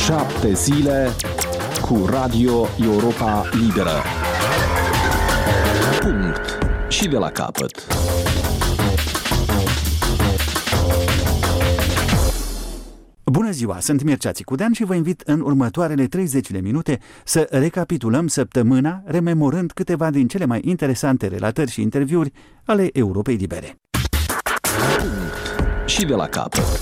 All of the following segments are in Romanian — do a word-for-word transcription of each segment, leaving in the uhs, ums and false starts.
Șapte zile cu Radio Europa Liberă. Punct. Și de la capăt. Bună ziua, sunt Mircea Țicudean și vă invit în următoarele treizeci de minute să recapitulăm săptămâna, rememorând câteva din cele mai interesante relatări și interviuri ale Europei Libere. Punct. Și de la capăt.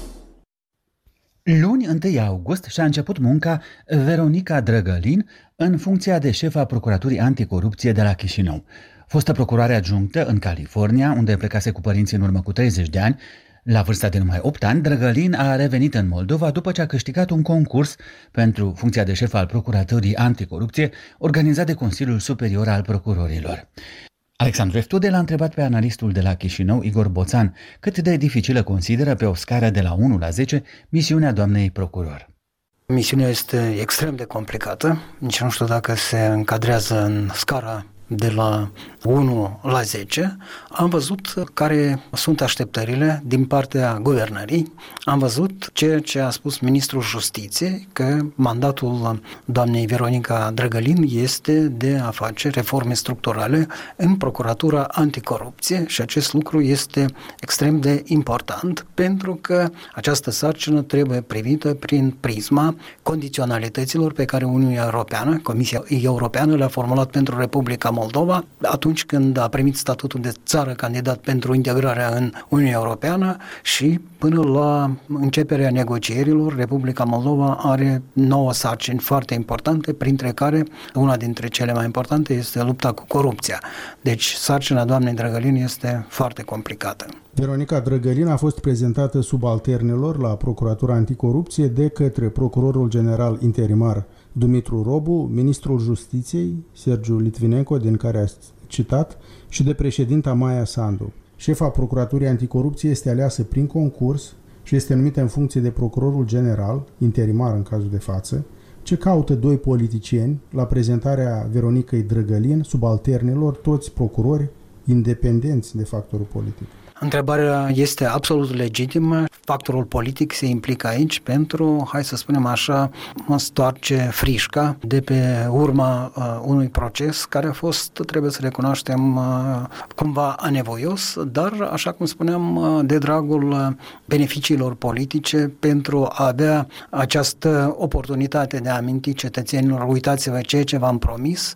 Luni, întâi august, și-a început munca Veronica Drăgălin în funcția de șef a Procuraturii Anticorupție de la Chișinău. Fostă procuroare adjunctă în California, unde plecase cu părinții în urmă cu treizeci de ani, la vârsta de numai opt ani, Drăgălin a revenit în Moldova după ce a câștigat un concurs pentru funcția de șef al Procuraturii Anticorupție, organizat de Consiliul Superior al Procurorilor. Alexandru Eftude l-a întrebat pe analistul de la Chișinău, Igor Boțan, cât de dificilă consideră pe o scară de la unu la zece misiunea doamnei procuror. Misiunea este extrem de complicată, nici nu știu dacă se încadrează în scara de la unu la zece. Am văzut care sunt așteptările din partea guvernării, am văzut ceea ce a spus ministrul Justiției, că mandatul doamnei Veronica Drăgălin este de a face reforme structurale în Procuratura Anticorupție și acest lucru este extrem de important pentru că această sarcină trebuie privită prin prisma condiționalităților pe care Uniunea Europeană, Comisia Europeană le-a formulat pentru Republica Moldova atunci când a primit statutul de țară candidat pentru integrarea în Uniunea Europeană și până la începerea negocierilor, Republica Moldova are nouă sarcini foarte importante, printre care una dintre cele mai importante este lupta cu corupția. Deci sarcina doamnei Drăgălin este foarte complicată. Veronica Drăgălin a fost prezentată subalternelor la Procuratura Anticorupție de către Procurorul General Interimar Dumitru Robu, Ministrul Justiției Sergiu Litvinenko, din care a citat, și de președinta Maia Sandu. Șefa Procuraturii Anticorupție este aleasă prin concurs și este numită în funcție de Procurorul General, interimar în cazul de față, ce caută doi politicieni la prezentarea Veronicăi Drăgălin, subalternelor, toți procurori independenți de factorul politic. Întrebarea este absolut legitimă. Factorul politic se implică aici pentru, hai să spunem așa, stoarce frișca de pe urma uh, unui proces care a fost, trebuie să recunoaștem, uh, cumva anevoios, dar, așa cum spuneam, uh, de dragul beneficiilor politice pentru a avea această oportunitate de a aminti cetățenilor, uitați-vă ceea ce v-am promis,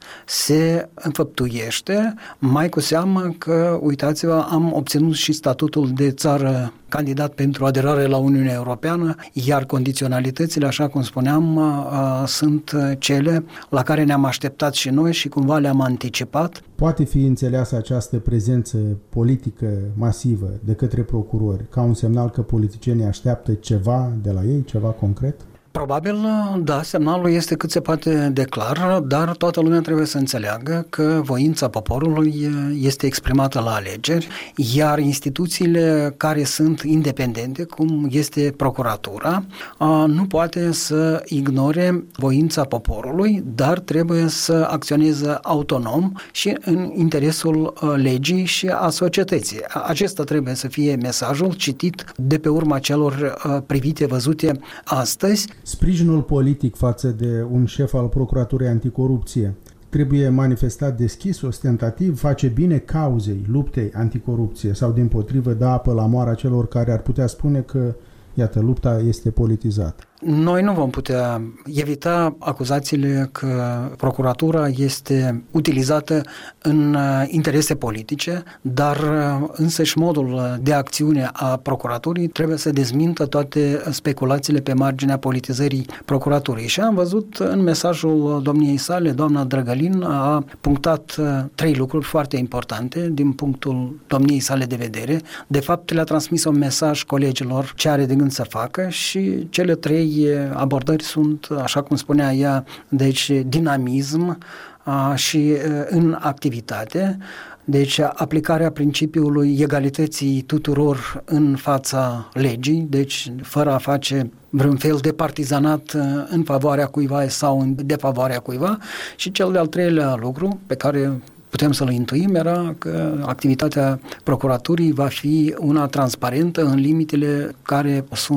se înfăptuiește, mai cu seamă că, uitați-vă, am obținut și statutul de țară candidat pentru aderare la Uniunea Europeană, iar condiționalitățile, așa cum spuneam, sunt cele la care ne-am așteptat și noi și cumva le-am anticipat. Poate fi înțeleasă această prezență politică masivă de către procurori ca un semnal că politicienii așteaptă ceva de la ei, ceva concret? Probabil, da, semnalul este cât se poate de clar, dar toată lumea trebuie să înțeleagă că voința poporului este exprimată la alegeri, iar instituțiile care sunt independente, cum este procuratura, nu poate să ignore voința poporului, dar trebuie să acționeze autonom și în interesul legii și a societății. Acesta trebuie să fie mesajul citit de pe urma celor privite, văzute astăzi. Sprijinul politic față de un șef al Procuraturii Anticorupție trebuie manifestat deschis, ostentativ, face bine cauzei, luptei anticorupție sau dimpotrivă dă apă la moara celor care ar putea spune că, iată, lupta este politizată. Noi nu vom putea evita acuzațiile că procuratura este utilizată în interese politice, dar însăși modul de acțiune a procuraturii trebuie să dezmintă toate speculațiile pe marginea politizării procuraturii. Și am văzut în mesajul domniei sale, doamna Drăgălin a punctat trei lucruri foarte importante din punctul domniei sale de vedere. De fapt, le-a transmis un mesaj colegilor ce are de gând să facă și cele trei abordări sunt, așa cum spunea ea, deci dinamism a, și a, în activitate, deci aplicarea principiului egalității tuturor în fața legii, deci fără a face vreun fel de partizanat în favoarea cuiva sau în defavoarea cuiva. Și cel de-al treilea lucru pe care putem să-l intuim era că activitatea procuraturii va fi una transparentă în limitele care sunt